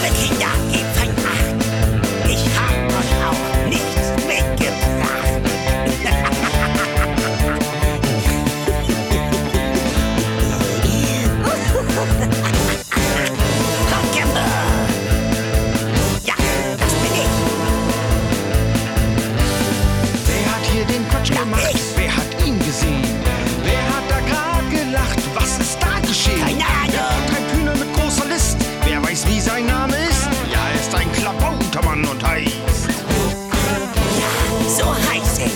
Kinder, gebt fein Acht. Ich hab euch auch nichts mitgebracht. Ja, das bin ich. Wer hat hier den Quatsch gemacht? ich. Wer hat ihn gesehen? Wer hat da gerade gelacht? Was ist da geschehen? Keine Ahnung. Wer treibt Hühner mit großer List? Wer weiß, wie sein Name ist? Ja, er ist ein Klabautermann und heißt. Ja, so heiß ich.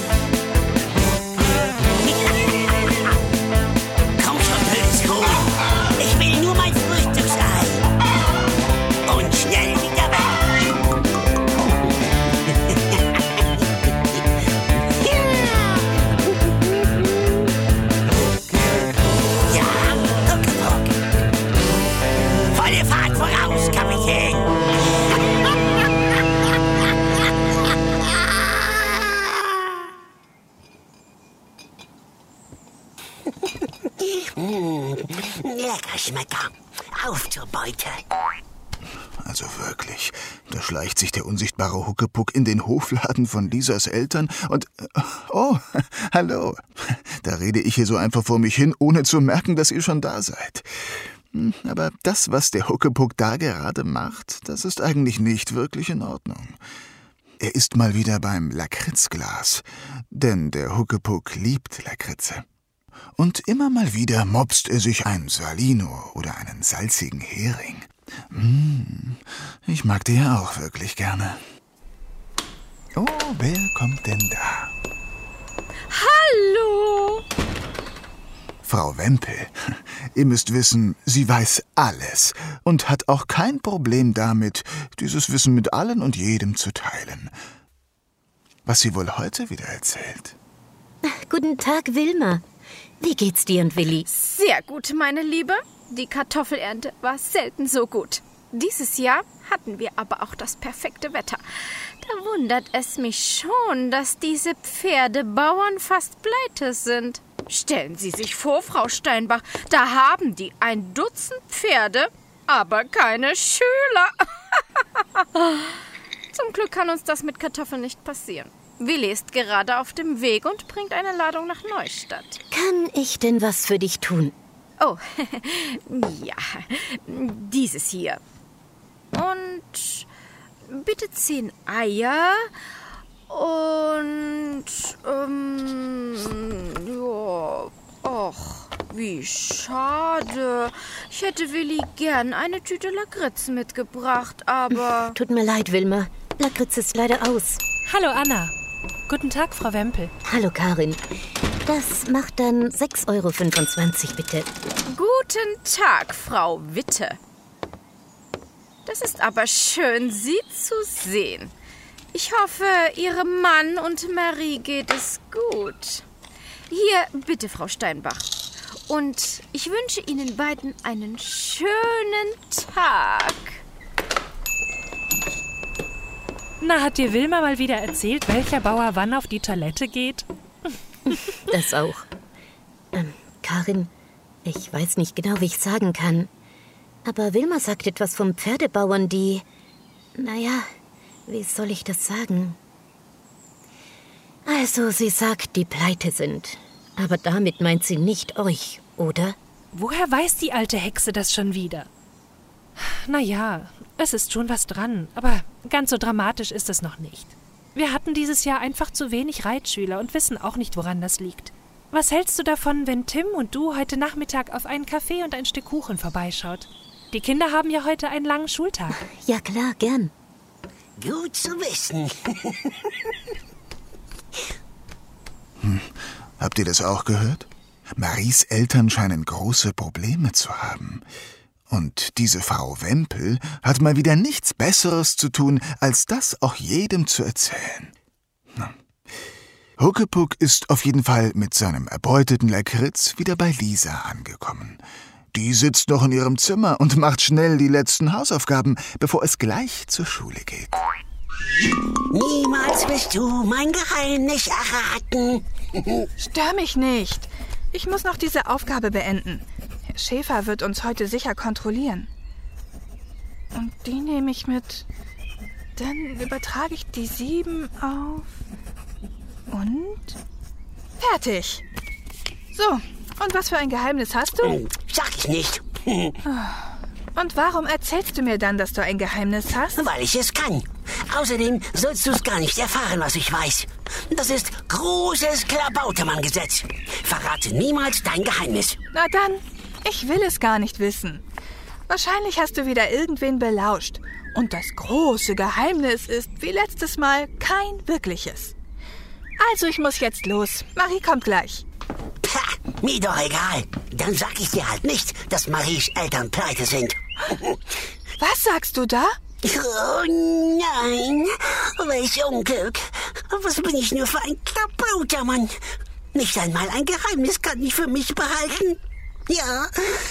Komm schon, blödes Huhn. Ich will nur mein Frühstücksei. Und schnell wieder weg. Ja, Huckepuck. Volle Fahrt voraus, Kapitän. Lecker Schmecker. Auf zur Beute. Also wirklich, da schleicht sich der unsichtbare Huckepuck in den Hofladen von Lisas Eltern und... Oh, hallo. Da rede ich hier so einfach vor mich hin, ohne zu merken, dass ihr schon da seid. Aber das, was der Huckepuck da gerade macht, das ist eigentlich nicht wirklich in Ordnung. Er ist mal wieder beim Lakritzglas, denn der Huckepuck liebt Lakritze. Und immer mal wieder mopst er sich ein Salino oder einen salzigen Hering. Ich mag die ja auch wirklich gerne. Oh, wer kommt denn da? Hallo! Frau Wempel. Ihr müsst wissen, sie weiß alles und hat auch kein Problem damit, dieses Wissen mit allen und jedem zu teilen. Was sie wohl heute wieder erzählt? Guten Tag, Wilma. Wie geht's dir und Willi? Sehr gut, meine Liebe. Die Kartoffelernte war selten so gut. Dieses Jahr hatten wir aber auch das perfekte Wetter. Da wundert es mich schon, dass diese Pferdebauern fast pleite sind. Stellen Sie sich vor, Frau Steinbach, da haben die 1 Dutzend Pferde, aber keine Schüler. Zum Glück kann uns das mit Kartoffeln nicht passieren. Willi ist gerade auf dem Weg und bringt eine Ladung nach Neustadt. Kann ich denn was für dich tun? Oh, ja, dieses hier. Und bitte 10 Eier und, ja, ach, wie schade. Ich hätte Willi gern eine Tüte Lakritz mitgebracht, aber... Tut mir leid, Wilma. Lakritz ist leider aus. Hallo Anna. Guten Tag, Frau Wempel. Hallo, Karin. Das macht dann 6,25 Euro, bitte. Guten Tag, Frau Witte. Das ist aber schön, Sie zu sehen. Ich hoffe, Ihrem Mann und Marie geht es gut. Hier, bitte, Frau Steinbach. Und ich wünsche Ihnen beiden einen schönen Tag. Na, hat dir Wilma mal wieder erzählt, welcher Bauer wann auf die Toilette geht? Das auch. Karin, ich weiß nicht genau, wie ich sagen kann. Aber Wilma sagt etwas vom Pferdebauern, die... Naja, wie soll ich das sagen? Also, sie sagt, die pleite sind. Aber damit meint sie nicht euch, oder? Woher weiß die alte Hexe das schon wieder? Naja, es ist schon was dran, aber ganz so dramatisch ist es noch nicht. Wir hatten dieses Jahr einfach zu wenig Reitschüler und wissen auch nicht, woran das liegt. Was hältst du davon, wenn Tim und du heute Nachmittag auf einen Kaffee und ein Stück Kuchen vorbeischaut? Die Kinder haben ja heute einen langen Schultag. Ja klar, gern. Gut zu wissen. Habt ihr das auch gehört? Maries Eltern scheinen große Probleme zu haben. Und diese Frau Wempel hat mal wieder nichts Besseres zu tun, als das auch jedem zu erzählen. Huckepuck ist auf jeden Fall mit seinem erbeuteten Lakritz wieder bei Lisa angekommen. Die sitzt noch in ihrem Zimmer und macht schnell die letzten Hausaufgaben, bevor es gleich zur Schule geht. Niemals wirst du mein Geheimnis erraten. Stör mich nicht. Ich muss noch diese Aufgabe beenden. Herr Schäfer wird uns heute sicher kontrollieren. Und die nehme ich mit. Dann übertrage ich die 7 auf. Und? Fertig. So, und was für ein Geheimnis hast du? Sag ich nicht. Und warum erzählst du mir dann, dass du ein Geheimnis hast? Weil ich es kann. Außerdem sollst du es gar nicht erfahren, was ich weiß. Das ist großes Klabautermann-Gesetz. Verrate niemals dein Geheimnis. Na dann, ich will es gar nicht wissen. Wahrscheinlich hast du wieder irgendwen belauscht. Und das große Geheimnis ist, wie letztes Mal, kein wirkliches. Also, ich muss jetzt los. Marie kommt gleich. Pah, mir doch egal. Dann sag ich dir halt nicht, dass Maries Eltern pleite sind. Was sagst du da? Oh nein, welch Unglück. Was bin ich nur für ein Klabautermann? Nicht einmal ein Geheimnis kann ich für mich behalten. Ja,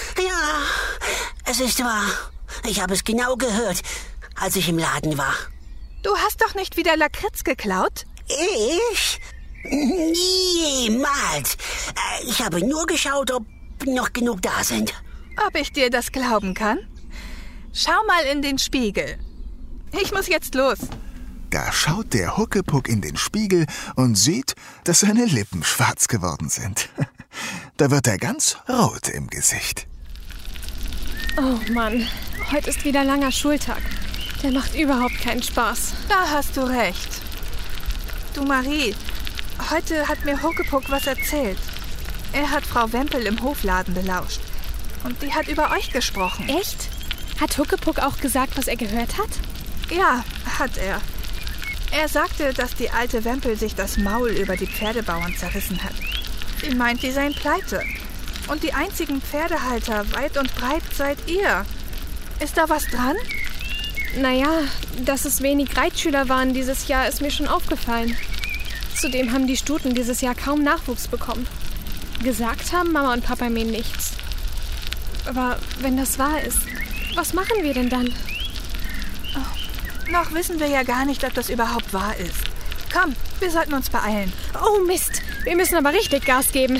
es ist wahr. Ich habe es genau gehört, als ich im Laden war. Du hast doch nicht wieder Lakritz geklaut? Ich? Niemals. Ich habe nur geschaut, ob noch genug da sind. Ob ich dir das glauben kann? Schau mal in den Spiegel. Ich muss jetzt los. Da schaut der Huckepuck in den Spiegel und sieht, dass seine Lippen schwarz geworden sind. Da wird er ganz rot im Gesicht. Oh Mann, heute ist wieder langer Schultag. Der macht überhaupt keinen Spaß. Da hast du recht. Du Marie, heute hat mir Huckepuck was erzählt. Er hat Frau Wempel im Hofladen belauscht. Und die hat über euch gesprochen. Echt? Hat Huckepuck auch gesagt, was er gehört hat? Ja, hat er. Er sagte, dass die alte Wempel sich das Maul über die Pferdebauern zerrissen hat. Sie meint, die seien pleite. Und die einzigen Pferdehalter weit und breit seid ihr. Ist da was dran? Naja, dass es wenig Reitschüler waren dieses Jahr, ist mir schon aufgefallen. Zudem haben die Stuten dieses Jahr kaum Nachwuchs bekommen. Gesagt haben Mama und Papa mir nichts. Aber wenn das wahr ist, was machen wir denn dann? Oh, noch wissen wir ja gar nicht, ob das überhaupt wahr ist. Komm, wir sollten uns beeilen. Oh Mist, wir müssen aber richtig Gas geben.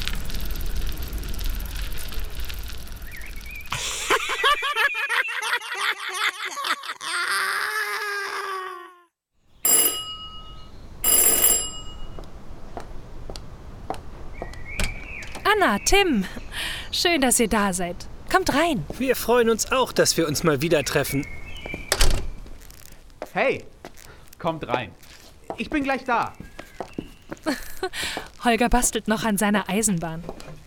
Anna, Tim, schön, dass ihr da seid. Kommt rein. Wir freuen uns auch, dass wir uns mal wieder treffen. Hey, kommt rein. Ich bin gleich da. Holger bastelt noch an seiner Eisenbahn.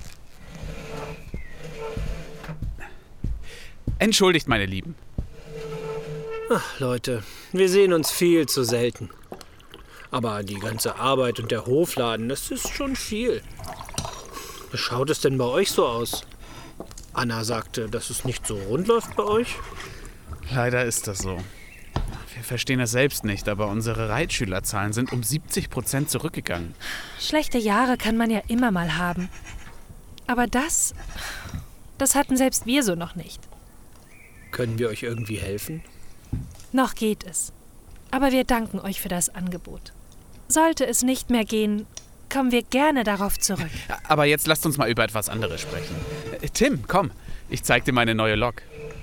Entschuldigt, meine Lieben. Ach, Leute, wir sehen uns viel zu selten. Aber die ganze Arbeit und der Hofladen, das ist schon viel. Wie schaut es denn bei euch so aus? Anna sagte, dass es nicht so rund läuft bei euch. Leider ist das so. Wir verstehen das selbst nicht, aber unsere Reitschülerzahlen sind um 70% zurückgegangen. Schlechte Jahre kann man ja immer mal haben. Aber das hatten selbst wir so noch nicht. Können wir euch irgendwie helfen? Noch geht es. Aber wir danken euch für das Angebot. Sollte es nicht mehr gehen, kommen wir gerne darauf zurück. Aber jetzt lasst uns mal über etwas anderes sprechen. Tim, komm, ich zeig dir meine neue Lok.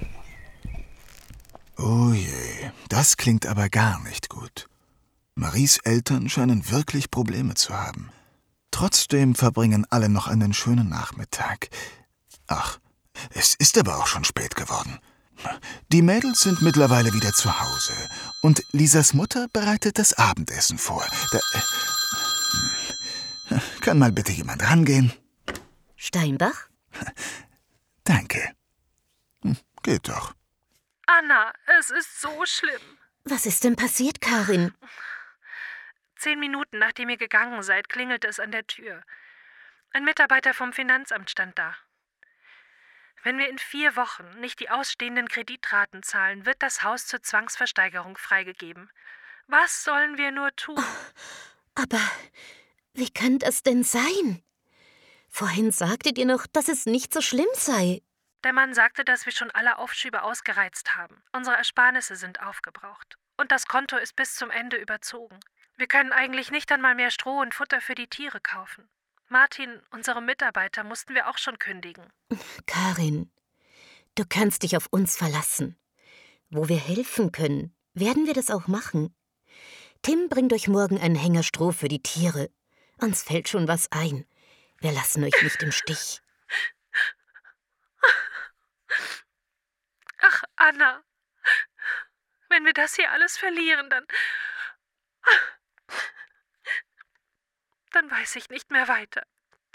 Oh je, das klingt aber gar nicht gut. Maries Eltern scheinen wirklich Probleme zu haben. Trotzdem verbringen alle noch einen schönen Nachmittag. Ach, es ist aber auch schon spät geworden. Die Mädels sind mittlerweile wieder zu Hause und Lisas Mutter bereitet das Abendessen vor. Kann mal bitte jemand rangehen? Steinbach? Danke. Geht doch. Anna, es ist so schlimm. Was ist denn passiert, Karin? 10 Minuten nachdem ihr gegangen seid, klingelte es an der Tür. Ein Mitarbeiter vom Finanzamt stand da. Wenn wir in 4 Wochen nicht die ausstehenden Kreditraten zahlen, wird das Haus zur Zwangsversteigerung freigegeben. Was sollen wir nur tun? Aber wie kann das denn sein? Vorhin sagtet ihr noch, dass es nicht so schlimm sei. Der Mann sagte, dass wir schon alle Aufschübe ausgereizt haben. Unsere Ersparnisse sind aufgebraucht. Und das Konto ist bis zum Ende überzogen. Wir können eigentlich nicht einmal mehr Stroh und Futter für die Tiere kaufen. Martin, unsere Mitarbeiter, mussten wir auch schon kündigen. Karin, du kannst dich auf uns verlassen. wo wir helfen können, werden wir das auch machen. Tim bringt euch morgen einen Hänger Stroh für die Tiere. Uns fällt schon was ein. Wir lassen euch nicht im Stich. Ach, Anna, wenn wir das hier alles verlieren, dann weiß ich nicht mehr weiter.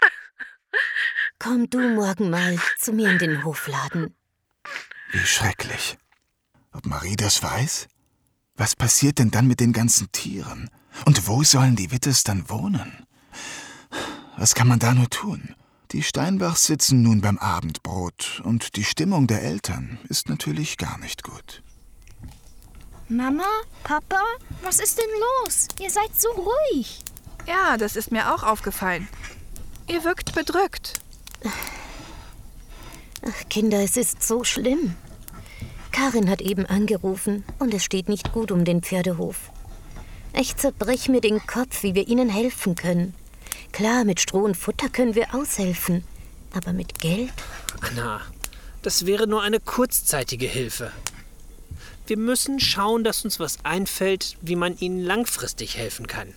Komm du morgen mal zu mir in den Hofladen. Wie schrecklich. Ob Marie das weiß? Was passiert denn dann mit den ganzen Tieren? Und wo sollen die Wittes dann wohnen? Was kann man da nur tun? Die Steinbachs sitzen nun beim Abendbrot und die Stimmung der Eltern ist natürlich gar nicht gut. Mama, Papa, was ist denn los? Ihr seid so ruhig. Ja, das ist mir auch aufgefallen. Ihr wirkt bedrückt. Ach, Kinder, es ist so schlimm. Karin hat eben angerufen und es steht nicht gut um den Pferdehof. Ich zerbrech mir den Kopf, wie wir ihnen helfen können. Klar, mit Stroh und Futter können wir aushelfen, aber mit Geld? Anna, das wäre nur eine kurzzeitige Hilfe. Wir müssen schauen, dass uns was einfällt, wie man ihnen langfristig helfen kann.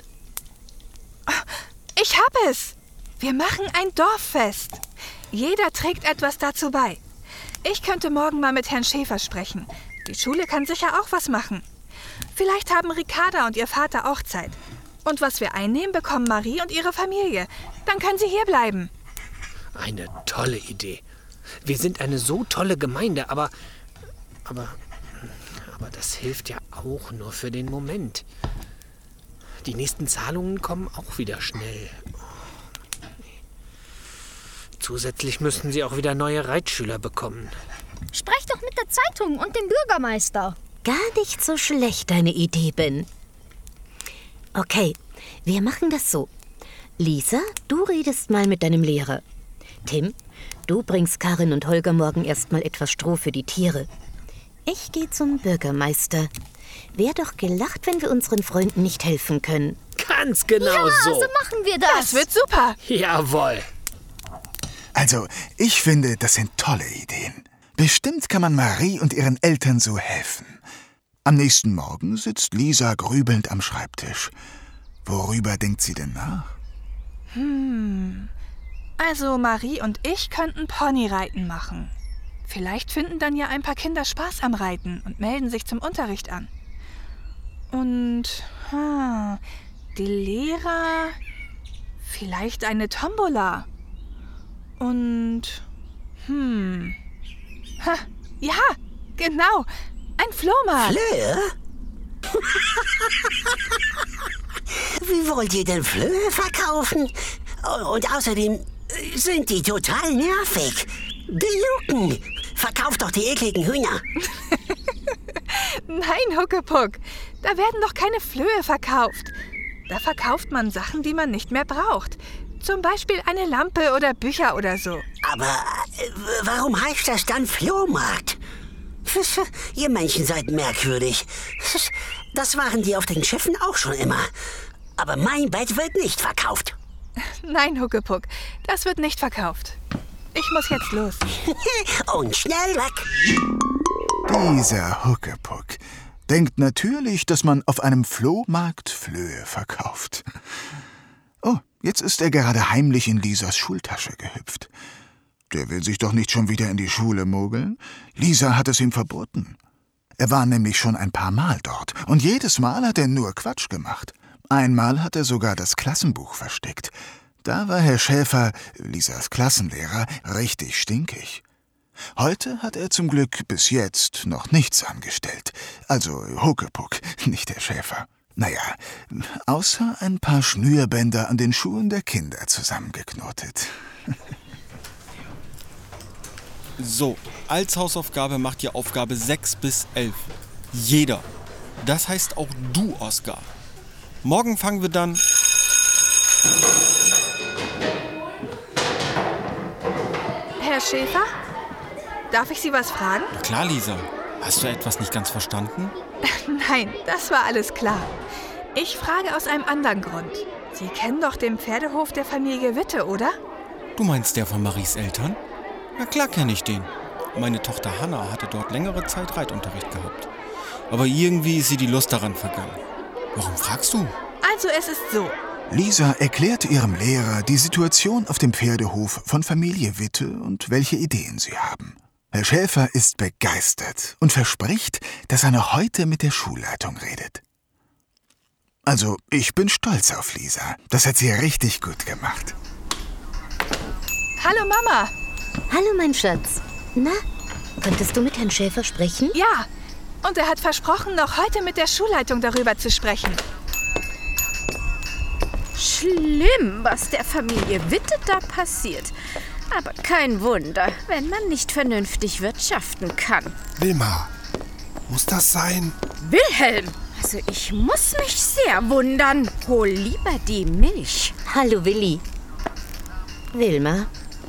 Ich hab es! Wir machen ein Dorffest. Jeder trägt etwas dazu bei. Ich könnte morgen mal mit Herrn Schäfer sprechen. Die Schule kann sicher auch was machen. Vielleicht haben Ricarda und ihr Vater auch Zeit. Und was wir einnehmen, bekommen Marie und ihre Familie. Dann können sie hier bleiben. Eine tolle Idee. Wir sind eine so tolle Gemeinde, aber das hilft ja auch nur für den Moment. Die nächsten Zahlungen kommen auch wieder schnell. Zusätzlich müssen sie auch wieder neue Reitschüler bekommen. Sprecht doch mit der Zeitung und dem Bürgermeister. Gar nicht so schlecht, deine Idee, Ben. Okay, wir machen das so. Lisa, du redest mal mit deinem Lehrer. Tim, du bringst Karin und Holger morgen erstmal etwas Stroh für die Tiere. Ich gehe zum Bürgermeister. Wär doch gelacht, wenn wir unseren Freunden nicht helfen können. Ganz genau ja, so. so machen wir das. Das wird super. Jawohl. Also, ich finde, das sind tolle Ideen. Bestimmt kann man Marie und ihren Eltern so helfen. Am nächsten Morgen sitzt Lisa grübelnd am Schreibtisch. Worüber denkt sie denn nach? Also Marie und ich könnten Ponyreiten machen. Vielleicht finden dann ja ein paar Kinder Spaß am Reiten und melden sich zum Unterricht an. Und die Lehrer, vielleicht eine Tombola. Und, ja, genau, ein Flohmarkt. Flöhe? Wie wollt ihr denn Flöhe verkaufen? Und außerdem sind die total nervig. Die jucken. Verkauft doch die ekligen Hühner. Nein, Huckepuck, da werden doch keine Flöhe verkauft. Da verkauft man Sachen, die man nicht mehr braucht. Zum Beispiel eine Lampe oder Bücher oder so. Aber warum heißt das dann Flohmarkt? Ihr Menschen seid merkwürdig. Das waren die auf den Schiffen auch schon immer. Aber mein Bett wird nicht verkauft. Nein, Huckepuck, das wird nicht verkauft. Ich muss jetzt los. Und schnell weg. Dieser Huckepuck denkt natürlich, dass man auf einem Flohmarkt Flöhe verkauft. Oh, jetzt ist er gerade heimlich in Lisas Schultasche gehüpft. Der will sich doch nicht schon wieder in die Schule mogeln. Lisa hat es ihm verboten. Er war nämlich schon ein paar Mal dort und jedes Mal hat er nur Quatsch gemacht. Einmal hat er sogar das Klassenbuch versteckt. Da war Herr Schäfer, Lisas Klassenlehrer, richtig stinkig. Heute hat er zum Glück bis jetzt noch nichts angestellt. Also Huckepuck, nicht Herr Schäfer. Naja, außer ein paar Schnürbänder an den Schuhen der Kinder zusammengeknotet. So, als Hausaufgabe macht ihr Aufgabe 6 bis 11. Jeder. Das heißt auch du, Oskar. Morgen fangen wir dann... Herr Schäfer? Darf ich Sie was fragen? Na klar, Lisa. Hast du etwas nicht ganz verstanden? Nein, das war alles klar. Ich frage aus einem anderen Grund. Sie kennen doch den Pferdehof der Familie Witte, oder? Du meinst der von Maries Eltern? Na klar kenne ich den. Meine Tochter Hanna hatte dort längere Zeit Reitunterricht gehabt. Aber irgendwie ist ihr die Lust daran vergangen. Warum fragst du? Also es ist so. Lisa erklärt ihrem Lehrer die Situation auf dem Pferdehof von Familie Witte und welche Ideen sie haben. Herr Schäfer ist begeistert und verspricht, dass er noch heute mit der Schulleitung redet. Also, ich bin stolz auf Lisa. Das hat sie richtig gut gemacht. Hallo Mama. Hallo, mein Schatz. Na, konntest du mit Herrn Schäfer sprechen? Ja, und er hat versprochen, noch heute mit der Schulleitung darüber zu sprechen. Schlimm, was der Familie Witte da passiert. Aber kein Wunder, wenn man nicht vernünftig wirtschaften kann. Wilma, muss das sein? Wilhelm! Also ich muss mich sehr wundern. Hol lieber die Milch. Hallo, Willi. Wilma?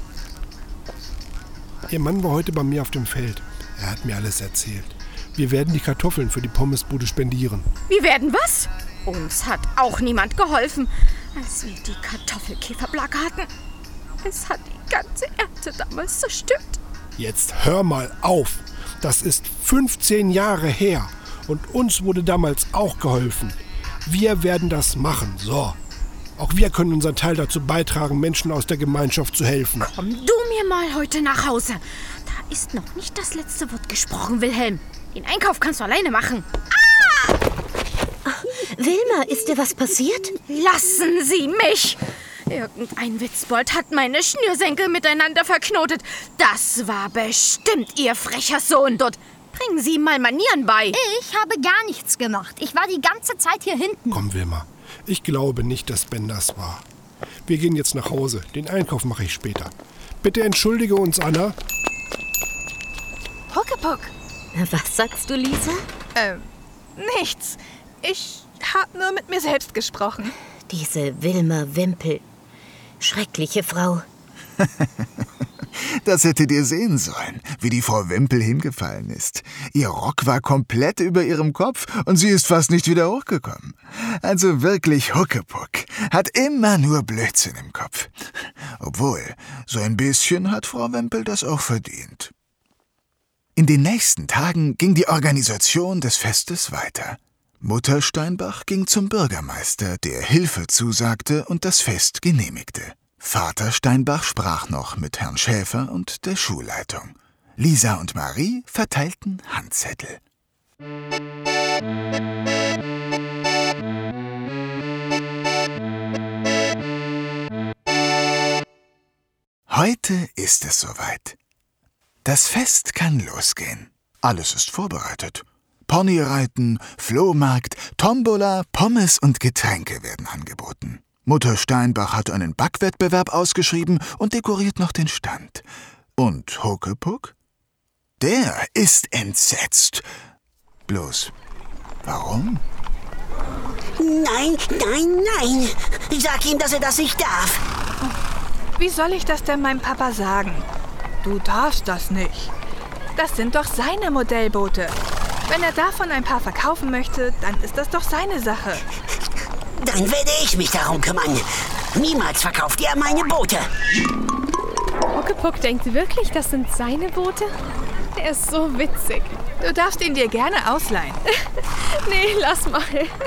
Ihr Mann war heute bei mir auf dem Feld. Er hat mir alles erzählt. Wir werden die Kartoffeln für die Pommesbude spendieren. Wir werden was? Uns hat auch niemand geholfen, als wir die Kartoffelkäferplage hatten. Es hat die ganze Ernte damals zerstört. Jetzt hör mal auf. Das ist 15 Jahre her. Und uns wurde damals auch geholfen. Wir werden das machen, so. Auch wir können unseren Teil dazu beitragen, Menschen aus der Gemeinschaft zu helfen. Komm du mir mal heute nach Hause. Da ist noch nicht das letzte Wort gesprochen, Wilhelm. Den Einkauf kannst du alleine machen. Ah! Wilma, ist dir was passiert? Lassen Sie mich! Irgendein Witzbold hat meine Schnürsenkel miteinander verknotet. Das war bestimmt Ihr frecher Sohn dort. Bringen Sie ihm mal Manieren bei. Ich habe gar nichts gemacht. Ich war die ganze Zeit hier hinten. Komm, Wilma. Ich glaube nicht, dass Ben das war. Wir gehen jetzt nach Hause. Den Einkauf mache ich später. Bitte entschuldige uns, Anna. Huckepuck. Was sagst du, Lisa? Nichts. Ich habe nur mit mir selbst gesprochen. Diese Wilma Wempel. Schreckliche Frau. Das hättet ihr sehen sollen, wie die Frau Wempel hingefallen ist. Ihr Rock war komplett über ihrem Kopf und sie ist fast nicht wieder hochgekommen. Also wirklich Huckepuck. Hat immer nur Blödsinn im Kopf. Obwohl, so ein bisschen hat Frau Wempel das auch verdient. In den nächsten Tagen ging die Organisation des Festes weiter. Mutter Steinbach ging zum Bürgermeister, der Hilfe zusagte und das Fest genehmigte. Vater Steinbach sprach noch mit Herrn Schäfer und der Schulleitung. Lisa und Marie verteilten Handzettel. Heute ist es soweit. Das Fest kann losgehen. Alles ist vorbereitet. Ponyreiten, Flohmarkt, Tombola, Pommes und Getränke werden angeboten. Mutter Steinbach hat einen Backwettbewerb ausgeschrieben und dekoriert noch den Stand. Und Huckepuck? Der ist entsetzt. Bloß, warum? Nein, nein, nein. Sag ihm, dass er das nicht darf. Wie soll ich das denn meinem Papa sagen? Du darfst das nicht. Das sind doch seine Modellboote. Wenn er davon ein paar verkaufen möchte, dann ist das doch seine Sache. Dann werde ich mich darum kümmern. Niemals verkauft er meine Boote. Huckepuck denkt wirklich, das sind seine Boote? Er ist so witzig. Du darfst ihn dir gerne ausleihen. Nee, lass mal.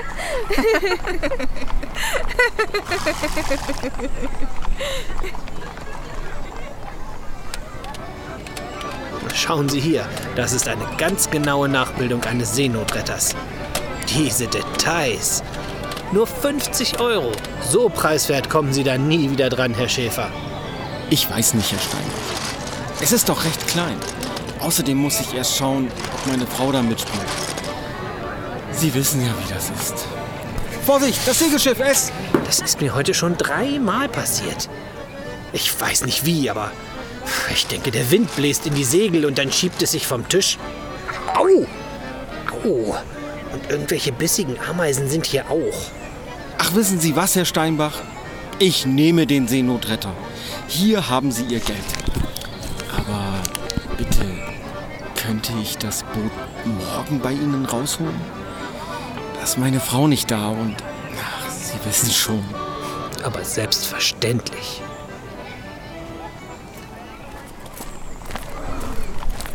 Schauen Sie hier, das ist eine ganz genaue Nachbildung eines Seenotretters. Diese Details. Nur 50 €. So preiswert kommen Sie da nie wieder dran, Herr Schäfer. Ich weiß nicht, Herr Steinbach. Es ist doch recht klein. Außerdem muss ich erst schauen, ob meine Frau da mitspielt. Sie wissen ja, wie das ist. Vorsicht, das Segelschiff, es! Das ist mir heute schon 3-mal passiert. Ich weiß nicht wie, aber ich denke, der Wind bläst in die Segel und dann schiebt es sich vom Tisch. Au! Au! Und irgendwelche bissigen Ameisen sind hier auch. Ach, wissen Sie was, Herr Steinbach? Ich nehme den Seenotretter. Hier haben Sie Ihr Geld. Aber bitte, könnte ich das Boot morgen bei Ihnen rausholen? Da ist meine Frau nicht da und ach, Sie wissen schon. Aber selbstverständlich.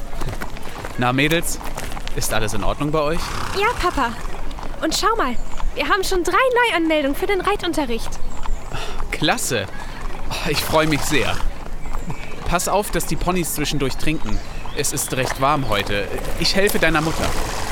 Na, Mädels, ist alles in Ordnung bei euch? Ja, Papa. Und schau mal, wir haben schon 3 Neuanmeldungen für den Reitunterricht. Klasse. Ich freue mich sehr. Pass auf, dass die Ponys zwischendurch trinken. Es ist recht warm heute. Ich helfe deiner Mutter.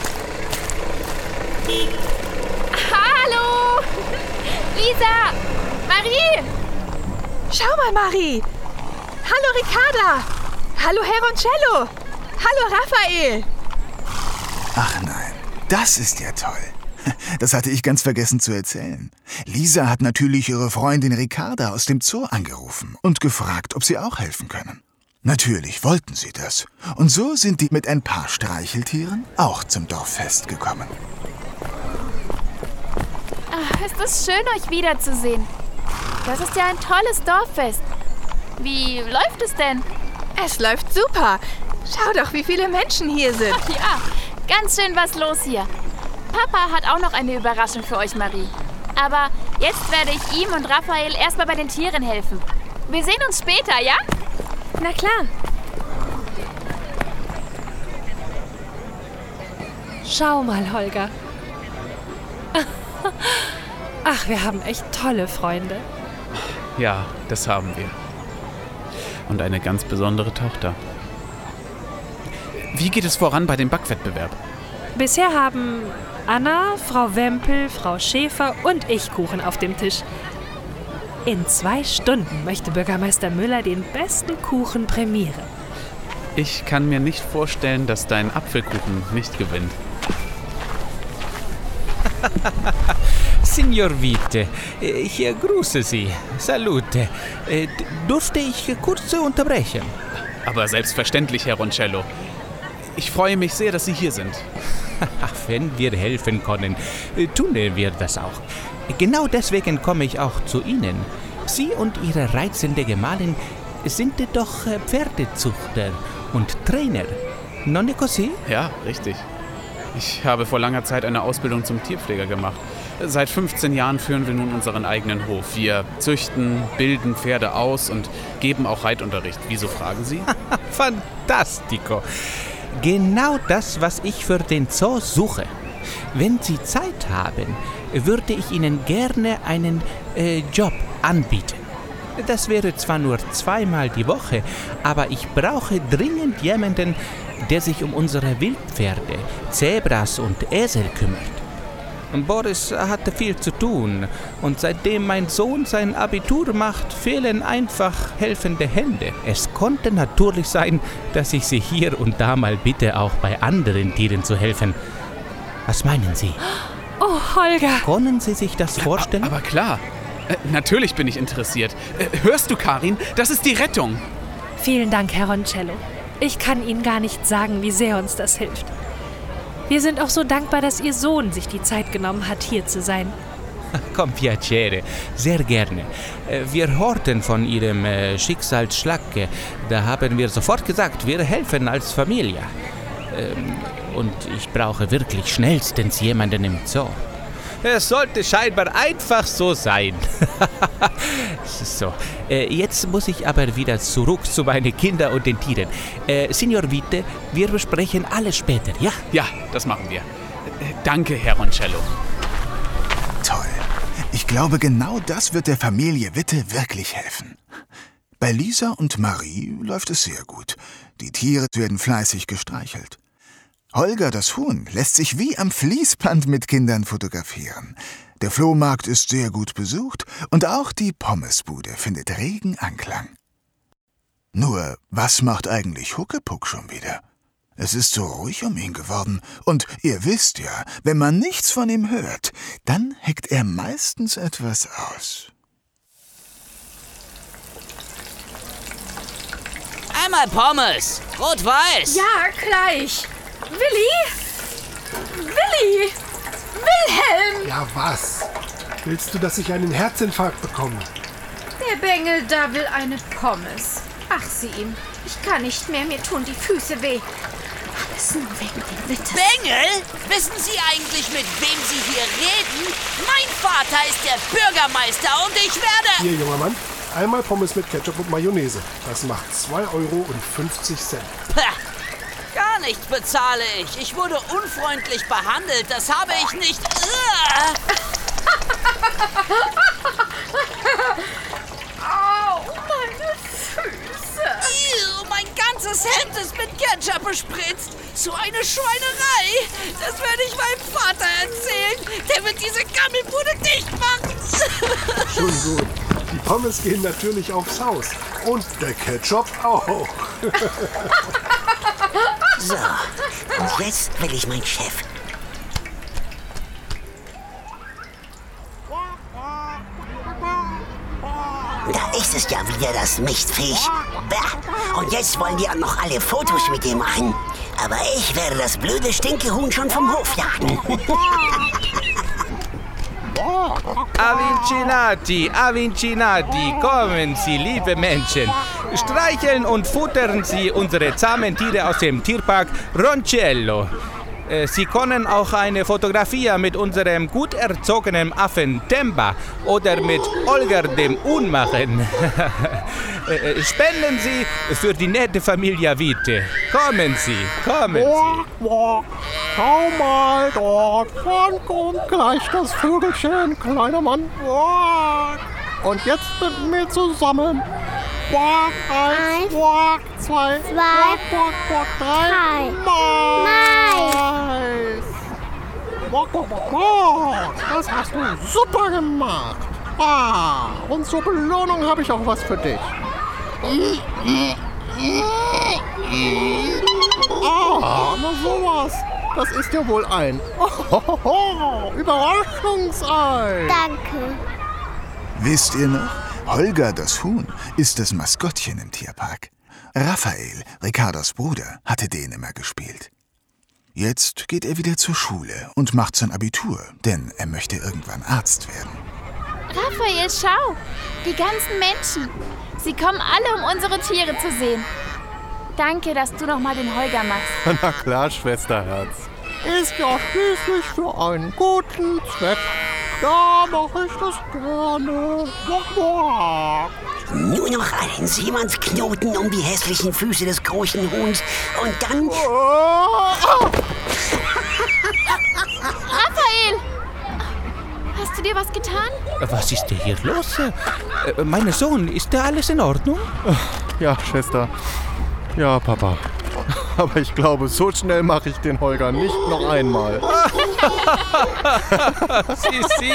Hallo! Lisa! Marie! Schau mal, Marie. Hallo, Ricarda. Hallo, Heroncello. Hallo, Raphael. Ach nein, das ist ja toll. Das hatte ich ganz vergessen zu erzählen. Lisa hat natürlich ihre Freundin Ricarda aus dem Zoo angerufen und gefragt, ob sie auch helfen können. Natürlich wollten sie das. Und so sind die mit ein paar Streicheltieren auch zum Dorffest gekommen. Ach, ist es schön, euch wiederzusehen. Das ist ja ein tolles Dorffest. Wie läuft es denn? Es läuft super. Schau doch, wie viele Menschen hier sind. Ach ja, ganz schön was los hier. Papa hat auch noch eine Überraschung für euch, Marie. Aber jetzt werde ich ihm und Raphael erstmal bei den Tieren helfen. Wir sehen uns später, ja? Na klar. Schau mal, Holger. Ach, wir haben echt tolle Freunde. Ja, das haben wir. Und eine ganz besondere Tochter. Wie geht es voran bei dem Backwettbewerb? Bisher haben Anna, Frau Wempel, Frau Schäfer und ich Kuchen auf dem Tisch. In 2 Stunden möchte Bürgermeister Müller den besten Kuchen prämieren. Ich kann mir nicht vorstellen, dass dein Apfelkuchen nicht gewinnt. Signor Vite, ich grüße Sie. Salute. Durfte ich kurz unterbrechen? Aber selbstverständlich, Herr Roncello. Ich freue mich sehr, dass Sie hier sind. Wenn wir helfen können, tun wir das auch. Genau deswegen komme ich auch zu Ihnen. Sie und Ihre reizende Gemahlin sind doch Pferdezüchter und Trainer. Non è così? Ja, richtig. Ich habe vor langer Zeit eine Ausbildung zum Tierpfleger gemacht. Seit 15 Jahren führen wir nun unseren eigenen Hof. Wir züchten, bilden Pferde aus und geben auch Reitunterricht. Wieso fragen Sie? Fantastico. Genau das, was ich für den Zoo suche. Wenn Sie Zeit haben, würde ich Ihnen gerne einen Job anbieten. Das wäre zwar nur 2-mal die Woche, aber ich brauche dringend jemanden, der sich um unsere Wildpferde, Zebras und Esel kümmert. Boris hatte viel zu tun und seitdem mein Sohn sein Abitur macht, fehlen einfach helfende Hände. Es konnte natürlich sein, dass ich Sie hier und da mal bitte, auch bei anderen Tieren zu helfen. Was meinen Sie? Oh, Holger! Können Sie sich das vorstellen? Aber klar. Natürlich bin ich interessiert. Hörst du, Karin? Das ist die Rettung. Vielen Dank, Herr Roncello. Ich kann Ihnen gar nicht sagen, wie sehr uns das hilft. Wir sind auch so dankbar, dass Ihr Sohn sich die Zeit genommen hat, hier zu sein. Con piacere, sehr gerne. Wir hörten von Ihrem Schicksalsschlag. Da haben wir sofort gesagt, wir helfen als Familie. Und ich brauche wirklich schnellstens jemanden im Zoo. Es sollte scheinbar einfach so sein. So, jetzt muss ich aber wieder zurück zu meinen Kindern und den Tieren. Signor Vite, wir besprechen alles später, ja? Ja, das machen wir. Danke, Herr Roncello. Toll. Ich glaube, genau das wird der Familie Witte wirklich helfen. Bei Lisa und Marie läuft es sehr gut. Die Tiere werden fleißig gestreichelt. Holger, das Huhn, lässt sich wie am Fließband mit Kindern fotografieren. Der Flohmarkt ist sehr gut besucht und auch die Pommesbude findet regen Anklang. Nur, was macht eigentlich Huckepuck schon wieder? Es ist so ruhig um ihn geworden und ihr wisst ja, wenn man nichts von ihm hört, dann heckt er meistens etwas aus. Einmal Pommes, rot-weiß. Ja, gleich. Willi? Wilhelm! Ja, was? Willst du, dass ich einen Herzinfarkt bekomme? Der Bengel da will eine Pommes. Ach, sieh ihn. Ich kann nicht mehr, mir tun die Füße weh. Alles nur wegen dem Witters. Bengel? Wissen Sie eigentlich, mit wem Sie hier reden? Mein Vater ist der Bürgermeister und ich werde... Hier, junger Mann, einmal Pommes mit Ketchup und Mayonnaise. Das macht 2,50 €. Pah, gar nichts bezahle ich. Ich wurde unfreundlich behandelt. Das habe ich nicht... Au, meine Füße. Mein ganzes Hemd ist mit Ketchup bespritzt. So eine Schweinerei. Das werde ich meinem Vater erzählen. Der wird diese Gammelbude dicht machen. Schon gut. Die Pommes gehen natürlich aufs Haus. Und der Ketchup auch. So, und jetzt will ich meinen Chef. Da ist es ja wieder, das Mistviech. Bah. Und jetzt wollen die auch noch alle Fotos mit ihm machen. Aber ich werde das blöde Stinkehuhn schon vom Hof jagen. Avincinati, Avincinati, kommen Sie, liebe Menschen. Streicheln und futtern Sie unsere zahmen Tiere aus dem Tierpark Roncello. Sie können auch eine Fotografie mit unserem gut erzogenen Affen Temba oder mit Olga dem Huhn machen. Spenden Sie für die nette Familie Witte. Kommen Sie, kommen Sie. Schau mal dort, wann kommt gleich das Vögelchen, kleiner Mann. Und jetzt mit mir zusammen. Eins, zwei, drei. Das hast du super gemacht. Und zur Belohnung habe ich auch was für dich. Na sowas. Das ist ja wohl ein Überraschungsei. Danke. Wisst ihr noch? Holger, das Huhn, ist das Maskottchen im Tierpark. Raphael, Ricardos Bruder, hatte den immer gespielt. Jetzt geht er wieder zur Schule und macht sein Abitur, denn er möchte irgendwann Arzt werden. Raphael, schau! Die ganzen Menschen. Sie kommen alle, um unsere Tiere zu sehen. Danke, dass du noch mal den Holger machst. Na klar, Schwesterherz. Ist ja schließlich für einen guten Zweck. Da mache ich das gerne. Nur noch einen Seemannsknoten um die hässlichen Füße des großen Huhns und dann... Raphael! Hast du dir was getan? Was ist denn hier los? Mein Sohn, ist da alles in Ordnung? Ja, Schwester. Ja, Papa. Aber ich glaube, so schnell mache ich den Holger nicht noch einmal. Sie.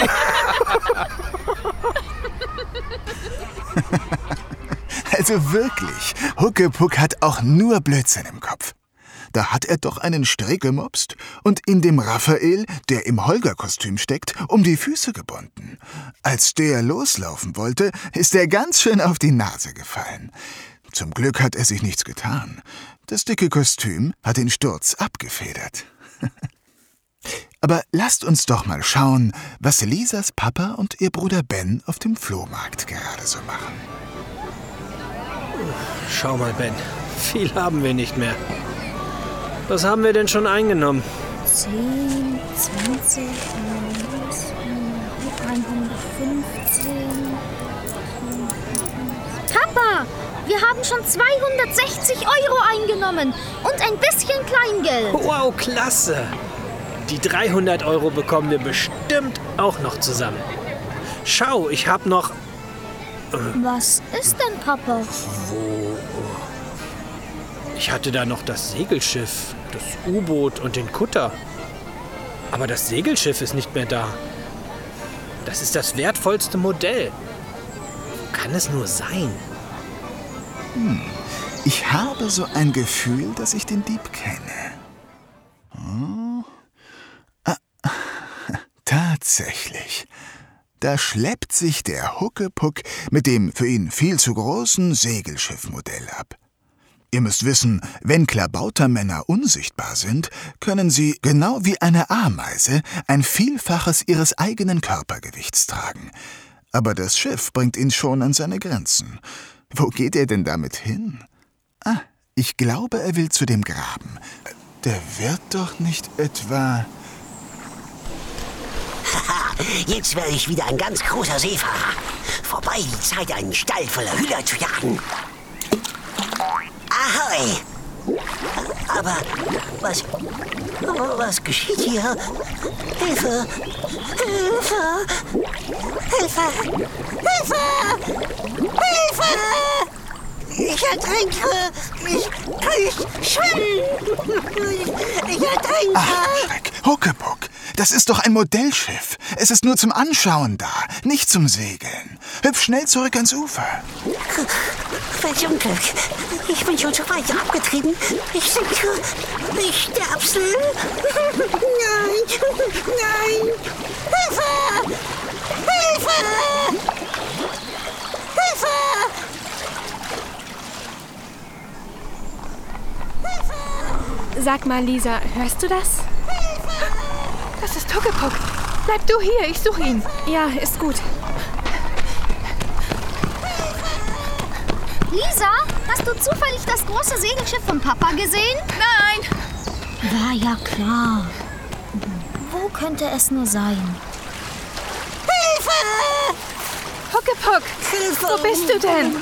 Also wirklich, Huckepuck hat auch nur Blödsinn im Kopf. Da hat er doch einen Strick gemopst und in dem Raphael, der im Holger-Kostüm steckt, um die Füße gebunden. Als der loslaufen wollte, ist er ganz schön auf die Nase gefallen. Zum Glück hat er sich nichts getan. Das dicke Kostüm hat den Sturz abgefedert. Aber lasst uns doch mal schauen, was Lisas Papa und ihr Bruder Ben auf dem Flohmarkt gerade so machen. Schau mal, Ben. Viel haben wir nicht mehr. Was haben wir denn schon eingenommen? 10, 20, 115. Papa, wir haben schon 260 Euro eingenommen und ein bisschen Kleingeld. Wow, klasse. Die 300 Euro bekommen wir bestimmt auch noch zusammen. Schau, ich hab noch... Was ist denn, Papa? Ich hatte da noch das Segelschiff, das U-Boot und den Kutter. Aber das Segelschiff ist nicht mehr da. Das ist das wertvollste Modell. Wo kann es nur sein? Ich habe so ein Gefühl, dass ich den Dieb kenne. Tatsächlich. Da schleppt sich der Huckepuck mit dem für ihn viel zu großen Segelschiffmodell ab. Ihr müsst wissen, wenn Klabautermänner unsichtbar sind, können sie, genau wie eine Ameise, ein Vielfaches ihres eigenen Körpergewichts tragen. Aber das Schiff bringt ihn schon an seine Grenzen. Wo geht er denn damit hin? Ich glaube, er will zu dem Graben. Der wird doch nicht etwa... Haha, jetzt werde ich wieder ein ganz großer Seefahrer. Vorbei die Zeit, einen Stall voller Hühner zu jagen. Ahoi! Aber Was geschieht hier? Hilfe! Hilfe! Hilfe! Hilfe! Hilfe! Ich ertrinke! Ich kann nicht schwimmen! Ich ertrinke! Ach, Schreck! Huckepuck! Das ist doch ein Modellschiff. Es ist nur zum Anschauen da, nicht zum Segeln. Hüpf schnell zurück ans Ufer. Welch Unglück! Ich bin schon so weit abgetrieben. Ich sinke. Ich sterbe. Nein! Nein! Hilfe! Hilfe! Hilfe! Sag mal, Lisa, hörst du das? Das ist Huckepuck. Bleib du hier, ich suche ihn. Ja, ist gut. Lisa, hast du zufällig das große Segelschiff von Papa gesehen? Nein! War ja klar. Wo könnte es nur sein? Hilfe! Huckepuck! Hilfe! Wo bist du denn?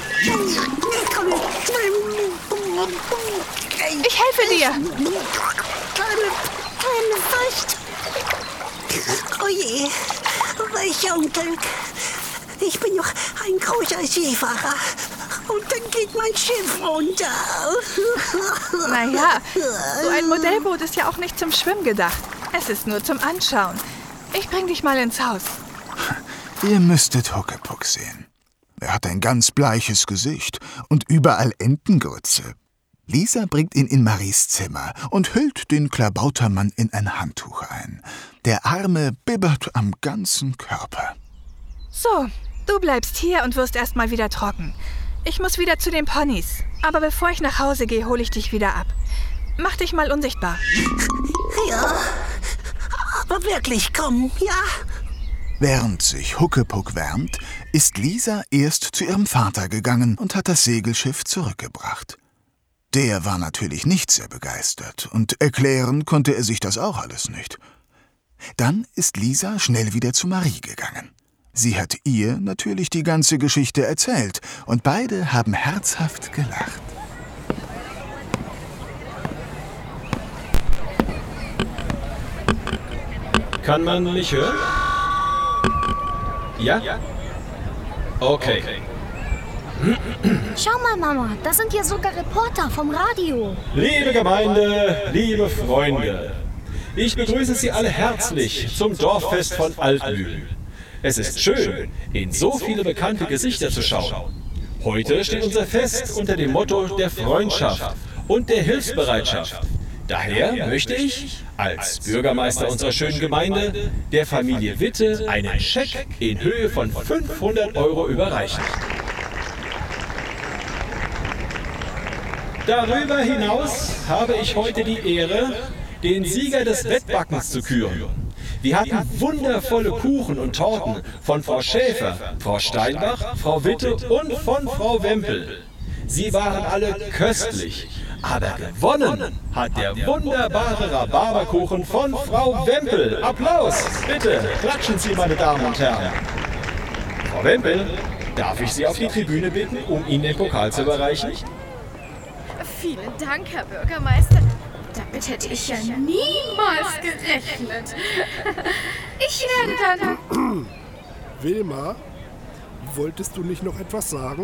Ich helfe dir! Keine Furcht! Oh je, welch Unglück! Ich bin noch ein großer Seefahrer. Und dann geht mein Schiff runter. Naja, so ein Modellboot ist ja auch nicht zum Schwimmen gedacht. Es ist nur zum Anschauen. Ich bring dich mal ins Haus. Ihr müsstet Huckepuck sehen. Er hat ein ganz bleiches Gesicht und überall Entengrütze. Lisa bringt ihn in Maries Zimmer und hüllt den Klabautermann in ein Handtuch ein. Der Arme bibbert am ganzen Körper. So, du bleibst hier und wirst erst mal wieder trocken. Ich muss wieder zu den Ponys. Aber bevor ich nach Hause gehe, hole ich dich wieder ab. Mach dich mal unsichtbar. Ja, aber wirklich, komm, ja? Während sich Huckepuck wärmt, ist Lisa erst zu ihrem Vater gegangen und hat das Segelschiff zurückgebracht. Der war natürlich nicht sehr begeistert und erklären konnte er sich das auch alles nicht. Dann ist Lisa schnell wieder zu Marie gegangen. Sie hat ihr natürlich die ganze Geschichte erzählt und beide haben herzhaft gelacht. Kann man mich hören? Ja? Okay. Schau mal, Mama, das sind ja sogar Reporter vom Radio. Liebe Gemeinde, liebe Freunde, ich begrüße Sie alle herzlich zum Dorffest von Altmühl. Es ist schön, in so viele bekannte Gesichter zu schauen. Heute steht unser Fest unter dem Motto der Freundschaft und der Hilfsbereitschaft. Daher möchte ich, als Bürgermeister unserer schönen Gemeinde, der Familie Witte einen Scheck in Höhe von 500 € überreichen. Darüber hinaus habe ich heute die Ehre, den Sieger des Wettbackens zu küren. Wir hatten wundervolle Kuchen und Torten von Frau Schäfer, Frau Steinbach, Frau Witte und von Frau Wempel. Sie waren alle köstlich, aber gewonnen hat der wunderbare Rhabarberkuchen von Frau Wempel. Applaus! Bitte, klatschen Sie, meine Damen und Herren. Frau Wempel, darf ich Sie auf die Tribüne bitten, um Ihnen den Pokal zu überreichen? Vielen Dank, Herr Bürgermeister. Damit hätte ich ja niemals gerechnet. Ich werde dann... Wilma, wolltest du nicht noch etwas sagen?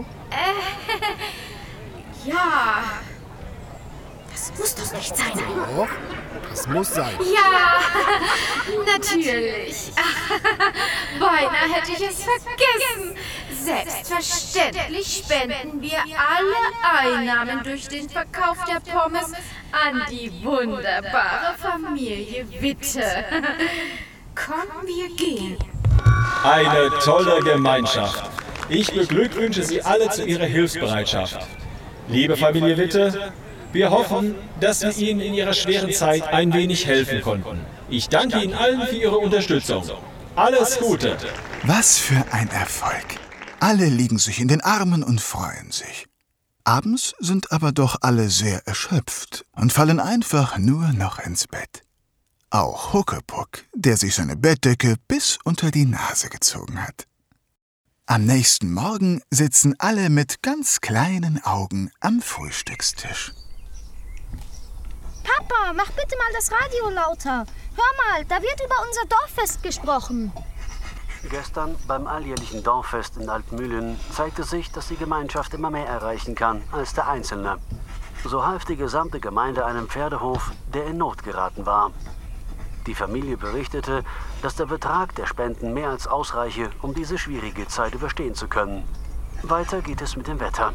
Ja. Das muss doch nicht sein. Doch, das muss sein. Ja, natürlich. Beinahe hätte ich es vergessen. Selbstverständlich spenden wir alle Einnahmen durch den Verkauf der Pommes an die wunderbare Familie Witte. Komm, wir gehen. Eine tolle Gemeinschaft. Ich beglückwünsche Sie alle zu Ihrer Hilfsbereitschaft. Liebe Familie Witte, wir hoffen, dass wir Ihnen in Ihrer schweren Zeit ein wenig helfen konnten. Ich danke Ihnen allen für Ihre Unterstützung. Alles Gute. Was für ein Erfolg. Alle liegen sich in den Armen und freuen sich. Abends sind aber doch alle sehr erschöpft und fallen einfach nur noch ins Bett. Auch Huckepuck, der sich seine Bettdecke bis unter die Nase gezogen hat. Am nächsten Morgen sitzen alle mit ganz kleinen Augen am Frühstückstisch. Papa, mach bitte mal das Radio lauter. Hör mal, da wird über unser Dorffest gesprochen. Gestern beim alljährlichen Dorffest in Altmühlen zeigte sich, dass die Gemeinschaft immer mehr erreichen kann als der Einzelne. So half die gesamte Gemeinde einem Pferdehof, der in Not geraten war. Die Familie berichtete, dass der Betrag der Spenden mehr als ausreiche, um diese schwierige Zeit überstehen zu können. Weiter geht es mit dem Wetter.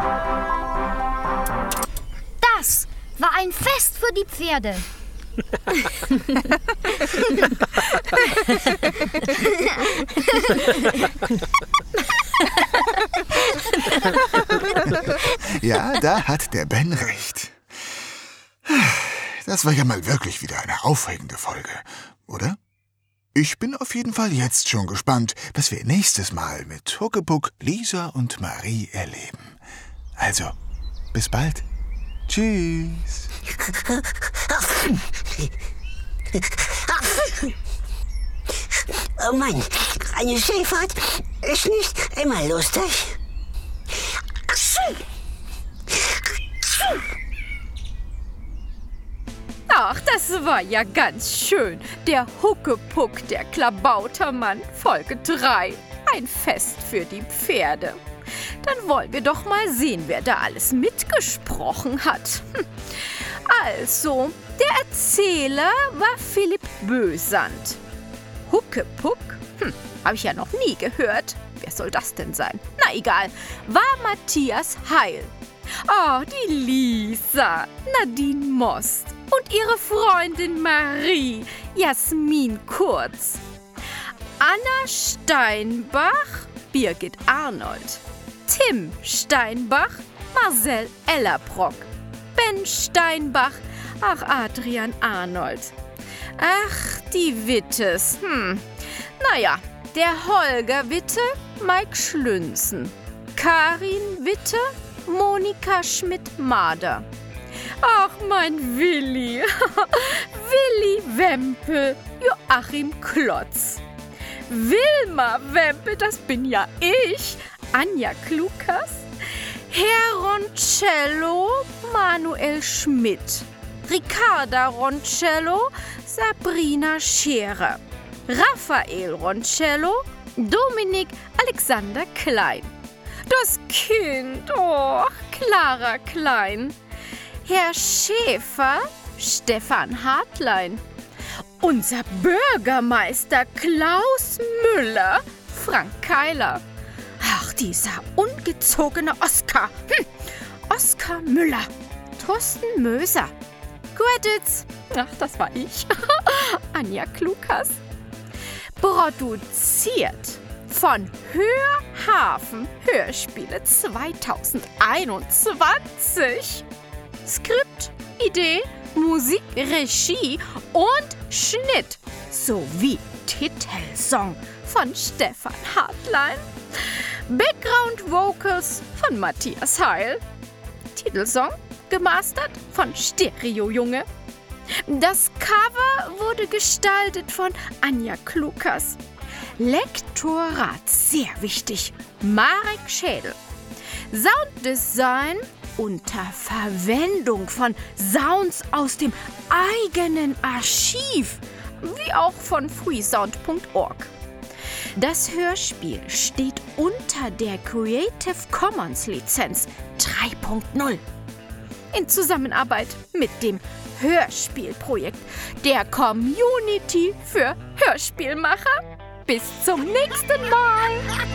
Das war ein Fest für die Pferde. Ja, da hat der Ben recht. Das war ja mal wirklich wieder eine aufregende Folge, oder? Ich bin auf jeden Fall jetzt schon gespannt, was wir nächstes Mal mit Huckepuck, Lisa und Marie erleben. Also, bis bald. Tschüss. Oh Mann, eine Seefahrt ist nicht immer lustig. Ach, das war ja ganz schön. Der Huckepuck, der Klabautermann, Folge 3. Ein Fest für die Pferde. Dann wollen wir doch mal sehen, wer da alles mitgesprochen hat. Also, der Erzähler war Philipp Bösand. Huckepuck? Habe ich ja noch nie gehört. Wer soll das denn sein? Na egal, war Matthias Heil. Oh, die Lisa, Nadine Most und ihre Freundin Marie, Jasmin Kurz. Anna Steinbach, Birgit Arnold. Tim Steinbach, Marcel Ellerbrock. Ben Steinbach, ach Adrian Arnold. Ach, die Wittes. Naja, der Holger Witte, Mike Schlünzen. Karin Witte, Monika Schmidt-Mader. Ach, mein Willi. Willi Wempel, Joachim Klotz. Wilma Wempel, das bin ja ich. Anja Klukas. Herr Roncello, Manuel Schmidt. Ricarda Roncello, Sabrina Scherer. Raphael Roncello, Dominik Alexander Klein. Das Kind, oh, Clara Klein. Herr Schäfer, Stefan Hartlein. Unser Bürgermeister Klaus Müller, Frank Keiler. Ach, dieser ungezogene Oskar. Oskar Müller. Thorsten Möser. Credits. Ach, das war ich. Anja Klukas. Produziert von Hörhafen Hörspiele 2021. Skript, Idee, Musik, Regie und Schnitt sowie Titelsong von Stefan Hartlein. Background Vocals von Matthias Heil. Titelsong gemastert von Stereo Junge. Das Cover wurde gestaltet von Anja Klukas. Lektorat, sehr wichtig, Marek Schädel. Sounddesign unter Verwendung von Sounds aus dem eigenen Archiv, wie auch von freesound.org. Das Hörspiel steht unter der Creative Commons Lizenz 3.0 in Zusammenarbeit mit dem Hörspielprojekt der Community für Hörspielmacher. Bis zum nächsten Mal!